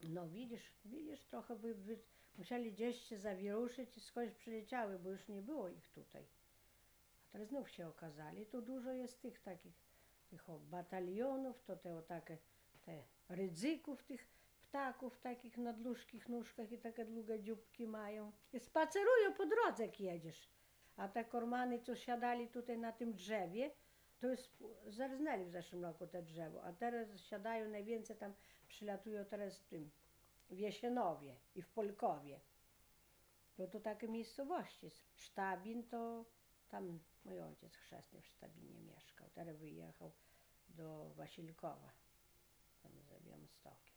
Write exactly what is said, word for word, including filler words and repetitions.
No widzisz, widzisz, trochę by, by musieli gdzieś się zawieruszyć i skądś przyleciały, bo już nie było ich tutaj. A teraz znów się okazali. Tu dużo jest tych takich, tych o, batalionów, to te o takie, te rydzyków, tych ptaków takich na dłużkich nóżkach i takie długie dzióbki mają. I spacerują po drodze, jak jedziesz. A te kormany, co siadali tutaj na tym drzewie, to już zarznęli w zeszłym roku te drzewo, a teraz siadają najwięcej, tam przylatują teraz w tym, w Jesienowie i w Polkowie. Bo to takie miejscowości. Sztabin to tam mój ojciec chrzestny w Sztabinie mieszkał. Teraz wyjechał do Wasilkowa, tam za Białymstokiem.